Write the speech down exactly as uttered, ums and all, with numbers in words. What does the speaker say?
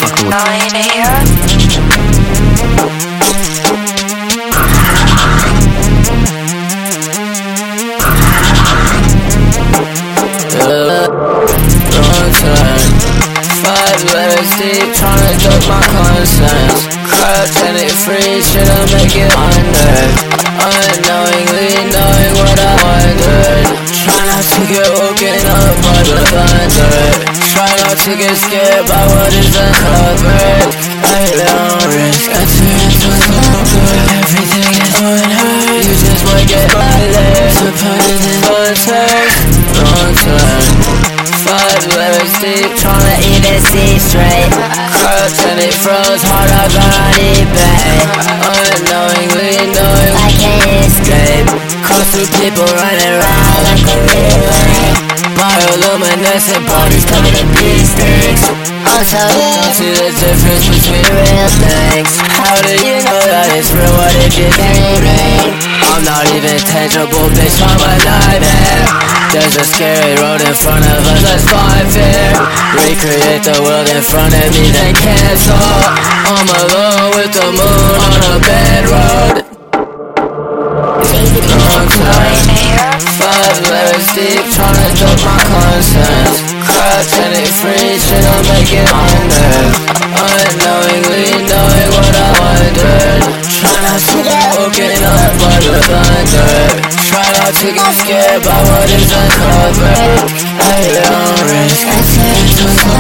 motherfucker. Wrong turn. Five letters deep, tryna duck my concerns. Cryogenic free, shit'll make it under. Unknowingly knowing what I wondered. Try not to get woken up by the thunder. Try not to get scared by what is uncovered. I don't risk, I turn to longer. Everything is unheard. You just might get my legs. Suppose it's one turn. Wrong turn. Five letters deep, tryna even see straight. Cryogenic froze, hard I got eBay. Unknowingly knowing I can't escape. Cross through people running around like a relay. Bioluminescent bodies covered in bee sticks. Also, don't see the difference between real things. How do you know that it's real? What if you think rain? I'm not even tangible, bitch, I'm a nightmare. There's a scary road in front of us, let's find fear. Recreate the world in front of me, then cancel. I'm alone with the moon on a bad road. Long time, five letters deep, tryna duck my concerns. Cryogenic free, shit'll make it under. Unknowingly knowing what I wondered. Try not to get woken up by the thunder. Try not to get scared by what is uncovered. I don't risk, I take